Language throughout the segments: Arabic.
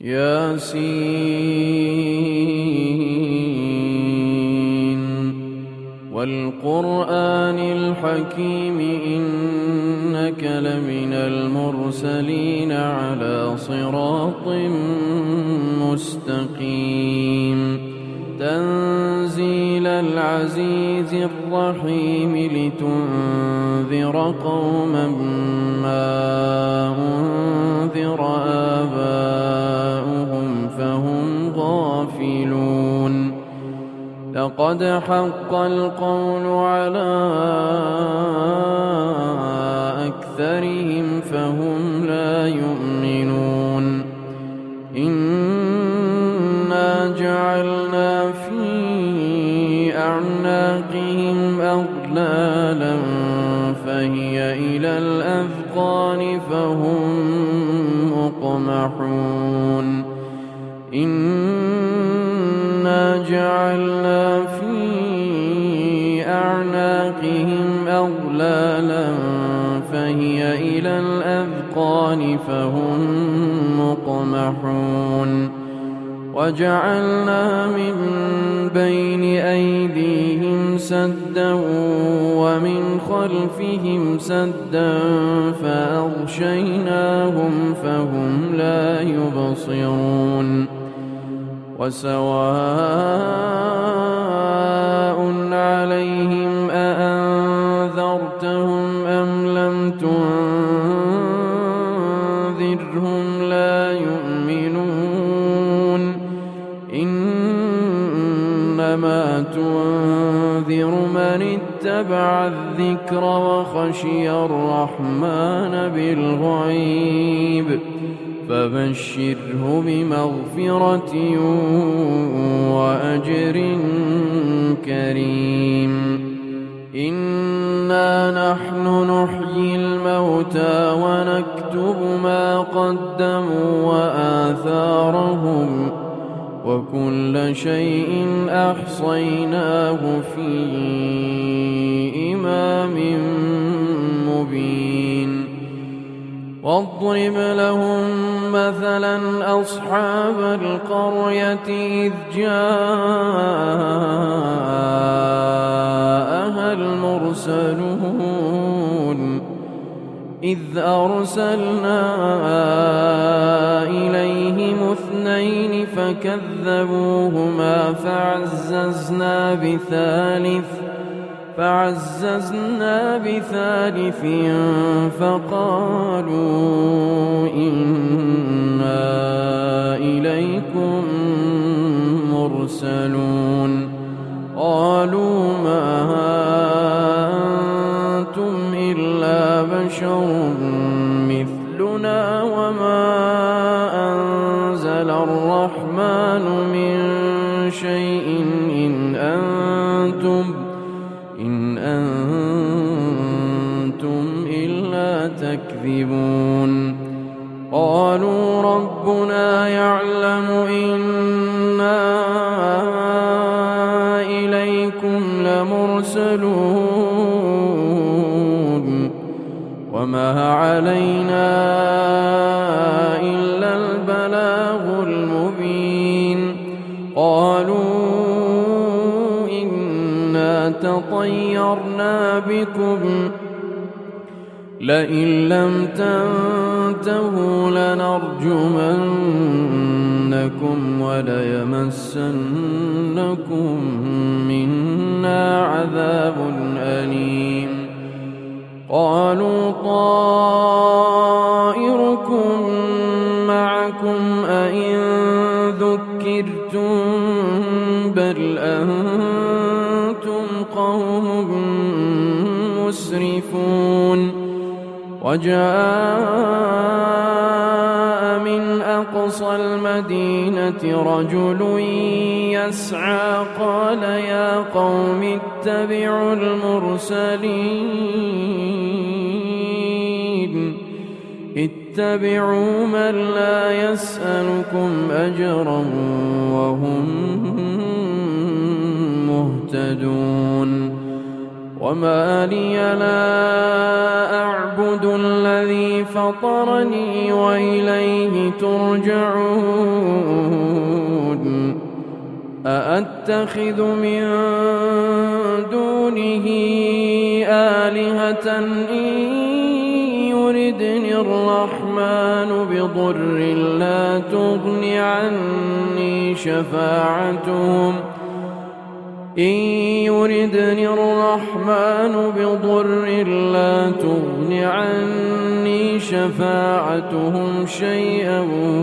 ياسين والقرآن الحكيم إنك لمن المرسلين على صراط مستقيم تنزيل العزيز الرحيم لتنذر قوما ما أنذر آباؤهم فهم غافلون لقد حق القول على أكثرهم فهم لا يؤمنون إنا جعلنا في أعناقهم أغلالا فهي إلى الأذقان فهم مقمحون إنا جعلنا في أعناقهم أغلالا فهي إلى الأذقان فهم مقمحون وجعلنا من بين أيديهم سدا ومن خلفهم سدا فأغشيناهم فهم لا يبصرون وسواء عليهم أأنذرتهم أم لم تنذرهم لا يؤمنون إنما تنذر من اتبع الذكر وخشي الرحمن بالغيب فبشره بمغفرة وأجر كريم إنا نحن نحيي الموتى ونكتب ما قدموا وآثارهم وكل شيء أحصيناه في إمام مبين واضرب لهم مثلا أصحاب القرية إذ جاءها المرسلون إذ أرسلنا إليهم اثنين فكذبوهما فعززنا بثالث فقالوا إنا إليكم مرسلون قالوا ما أنتم إلا بشر مثلنا وما أنزل الرحمن من شيء إن أنتم إلا تكذبون قالوا ربنا يعلم إنا إليكم لمرسلون وما علينا إلا البلاغ المبين قالوا إنا تطيرنا بكم لئن لم تنتهوا لنرجمنكم وليمسنكم منا عذاب أليم قالوا طائركم معكم أئن ذكرتم بل أنتم قوم مسرفون وجاء من أقصى المدينة رجل يسعى قال يا قوم اتبعوا المرسلين اتبعوا من لا يسألكم أجرا وهم مهتدون وما لي لا أعبد الذي فطرني وإليه ترجعون أأتخذ من دونه آلهة إن يردني الرحمن بضر لا تغن عني شفاعتهم لا تغن عني شفاعتهم شيئا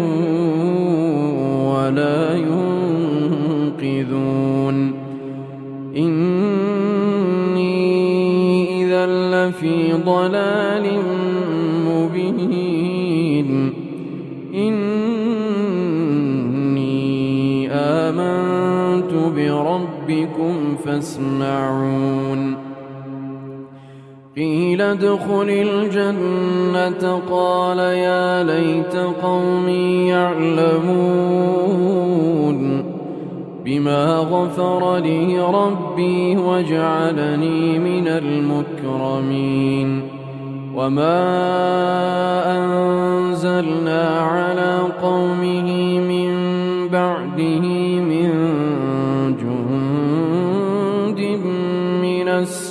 ولا ينقذون إني إذا لفي ضلال مبين إني آمنت بربكم فاسمعون قيل ادخل الجنة قال يا ليت قومي يعلمون بما غفر لي ربي وجعلني من المكرمين وما أنزلنا على قومه من بعده من جند من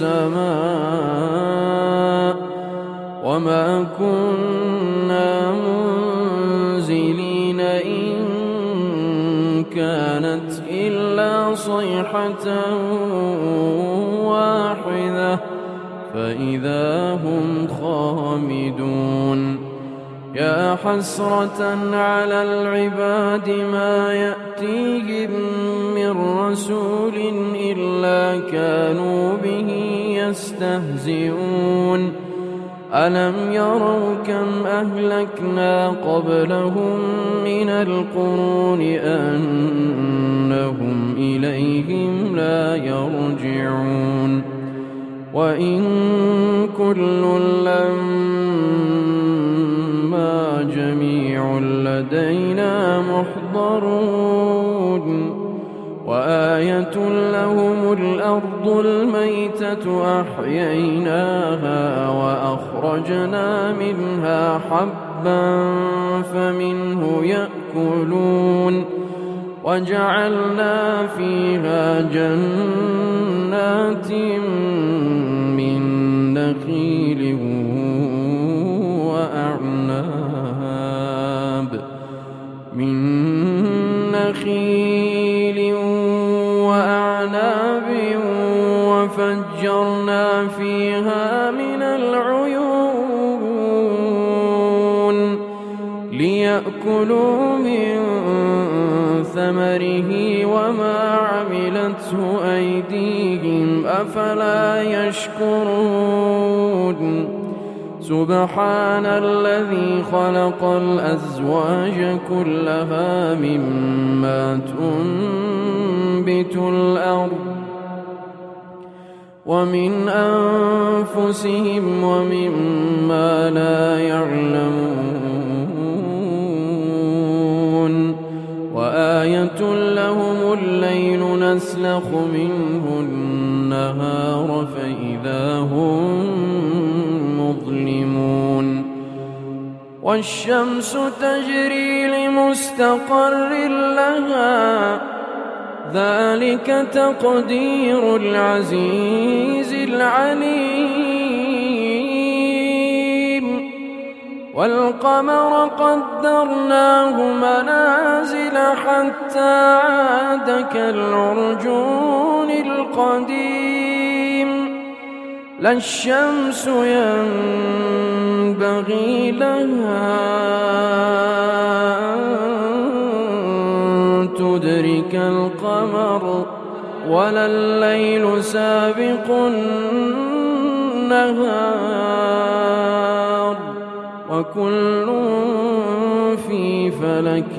السماء وما كنا منزلين إن كانت إلا صيحة واحدة فإذا هم خامدون يا حسرة على العباد ما يأتيهم من رسول إلا كانوا به يستهزئون ألم يروا كم أهلكنا قبلهم من القرون أنهم إليهم لا يرجعون وإن كل لما جميع لدينا محضرون وآية لهم الأرض الميتة أحييناها وأخرجنا منها حبا فمنه يأكلون وجعلنا فيها جنات من نخيل وأعناب وفجرنا فيها من العيون ليأكلوا من ثمره وما عملته أيديهم أفلا يشكرون سبحان الذي خلق الأزواج كلها مما تنبت الأرض ومن أنفسهم ومما لا يعلمون وآية لهم الليل نسلخ منه النهار فإذا هم مظلمون والشمس تجري لمستقر لها ذلك تقدير العزيز العليم والقمر قدرناه منازل حتى عاد كالعرجون القديم لا الشمس ينبغي لها أن تدرك القمر ولا الليل سابق النهار وكل في فلك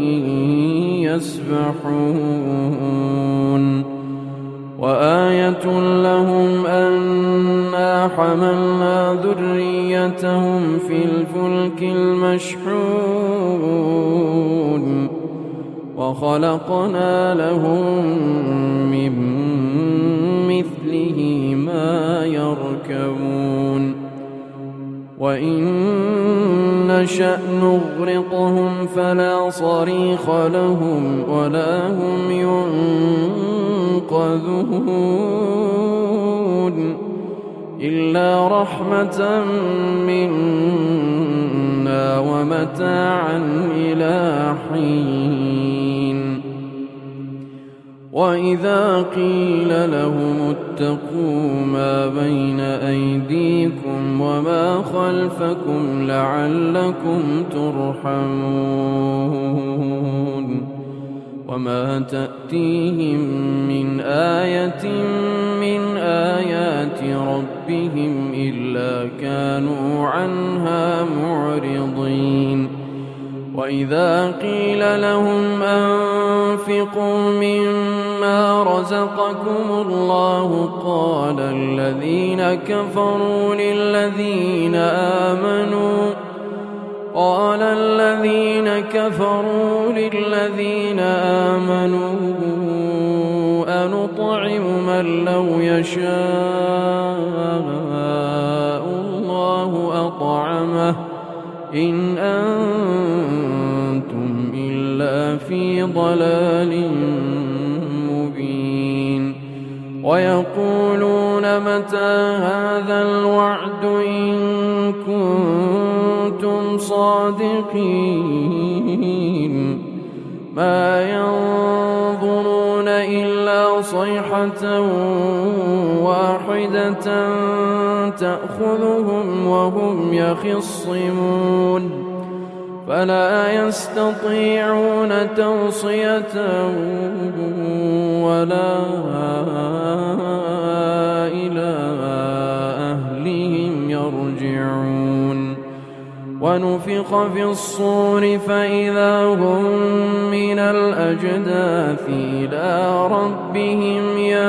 يسبحون وآية لهم أنا حملنا ذريتهم في الفلك المشحون وخلقنا لهم من مثله ما يركبون وإن نشأ نغرقهم فلا صريخ لهم ولا هم ينقذون إلا رحمة منا ومتاعا إلى حين وإذا قيل لهم اتقوا ما بين أيديكم وما خلفكم لعلكم ترحمون وما تأتيهم من آية من آيات ربهم إلا كانوا عنها معرضين وإذا قيل لهم أنفقوا مما رزقكم الله قال الذين كفروا للذين آمنوا أنطعم من لو يشاء الله أطعمه إن أنتم إلا في ضلال مبين ويقولون متى هذا الوعد إن كنتم صادقين ما ينظرون إلا صيحة واحدة تأخذهم وهم يخصمون فلا يستطيعون توصية ولا إلى أهلهم يرجعون ونفخ في الصور فإذا هم من الأجداث إلى ربهم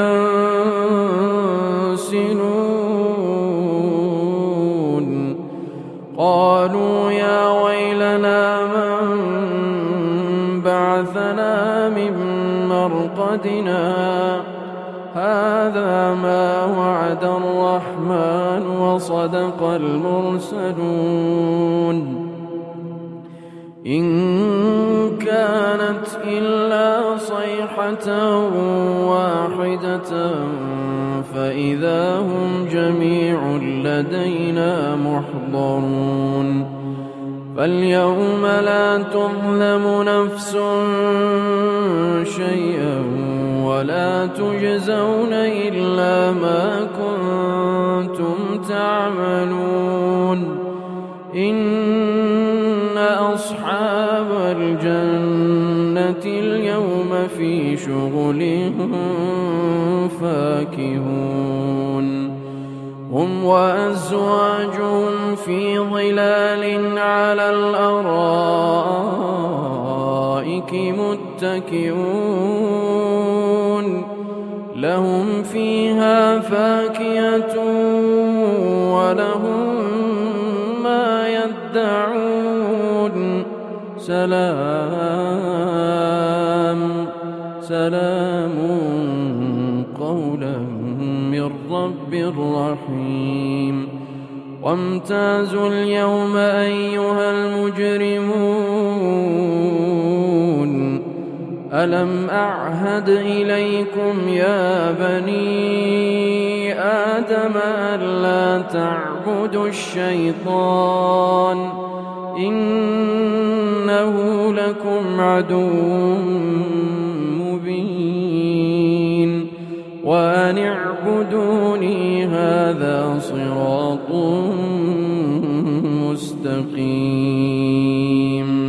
ينسلون قالوا يا ويلنا من بعثنا من مرقدنا هذا ما وعد الرحمن وصدق المرسلون إن كانت إلا صيحة واحدة فإذا هم جميع لدينا محضرون فاليوم لا تظلم نفس شيئا ولا تجزون إلا ما كنتم تعملون إن أصحاب الجنة اليوم في شغل فاكهون هم وأزواجهم في ظلال على الأرائك متكئون لهم فيها فاكهة ولهم ما يدعون سلام قولا من رب رحيم وامتازوا اليوم أيها المجرمون ألم أعهد إليكم يا بني آدم ألا تعبدوا الشيطان إنه لكم عدو مبين وأن اعبدوني هذا صراط مستقيم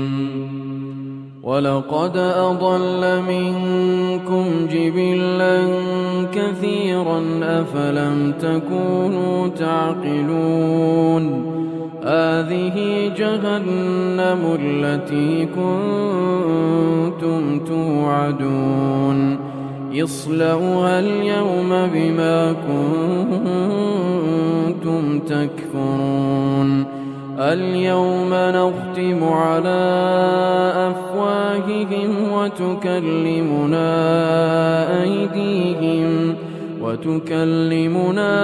ولقد أضل منكم جبلا كثيرا أفلم تكونوا تعقلون هذه جهنم التي كنتم توعدون اصلوها اليوم بما كنتم تكفرون اليوم نختم على أفواههم أفواههم وتكلمنا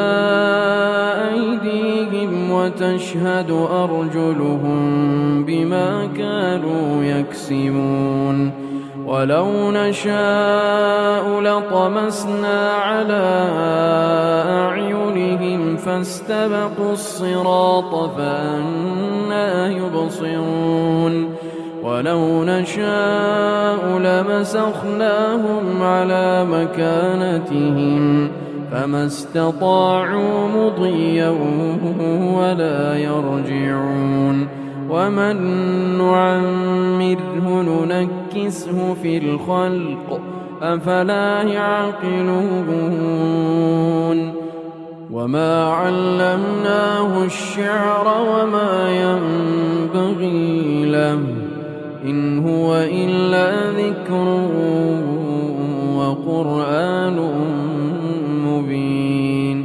أيديهم وتشهد أرجلهم بما كانوا يكسبون ولو نشاء لطمسنا على أعينهم فاستبقوا الصراط فأنى يبصرون ولو نشاء لمسخناهم على مكانتهم فما استطاعوا مضيا ولا يرجعون ومن نعمره ننكسه في الخلق أفلا يعقلون وما علمناه الشعر وما ينبغي له إن هو إلا ذكر وقرآن مبين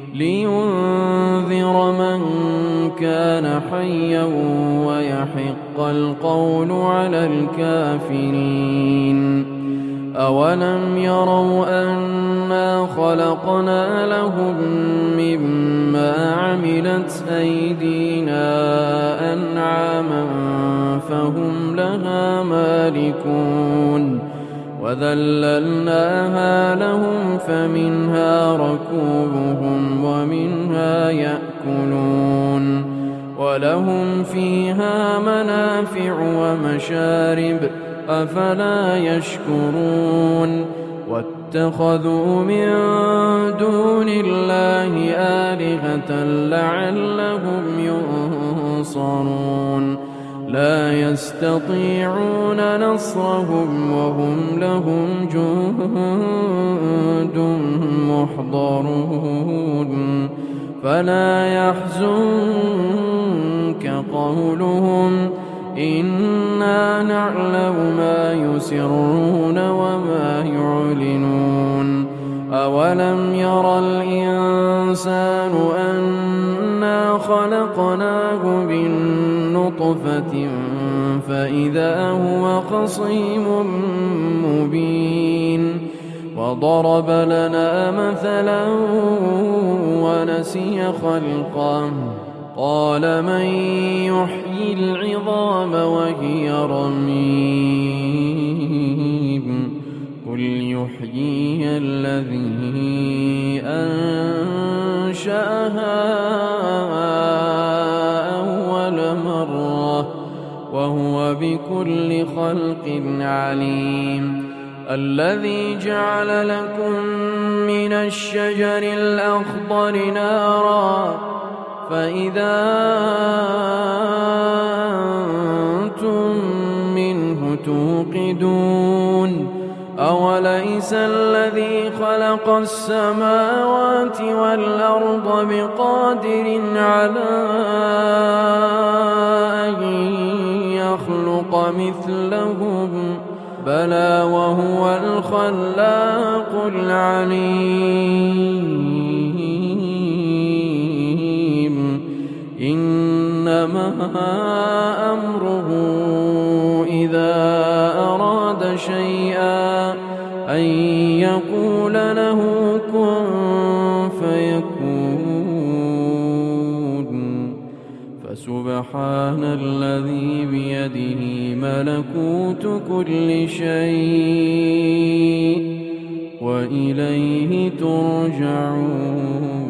لينذر من كان حيا ويحق القول على الكافرين أولم يروا أنا خلقنا لهم مما عملت أيدينا أنعاما فهم لها مالكون وذللناها لهم فمنها ركوبهم ومنها يأكلون ولهم فيها منافع ومشارب أفلا يشكرون واتخذوا من دون الله آلهة لعلهم ينصرون لا يستطيعون نصرهم وهم لهم جند محضرون فلا يحزنك قولهم إنا نعلم ما يسرون وما يعلنون أولم يرى الإنسان أنا خلقناه من نطفة فإذا هو خصيم مبين وضرب لنا مثلا ونسي خلقه قال من يحيي العظام وهي رميم قل يحييها الذي أنشأها أول مرة وهو بكل خلق عليم الذي جعل لكم من الشجر الأخضر نارا فإذا أنتم منه توقدون أوليس الذي خلق السماوات والأرض بقادر على أن يخلق مثلهم بلى وهو الخلاق العليم إنما أمره إذا أراد شيئا أن يقول له كن فيكون فسبحان الذي بيده ملكوت كل شيء وإليه ترجعون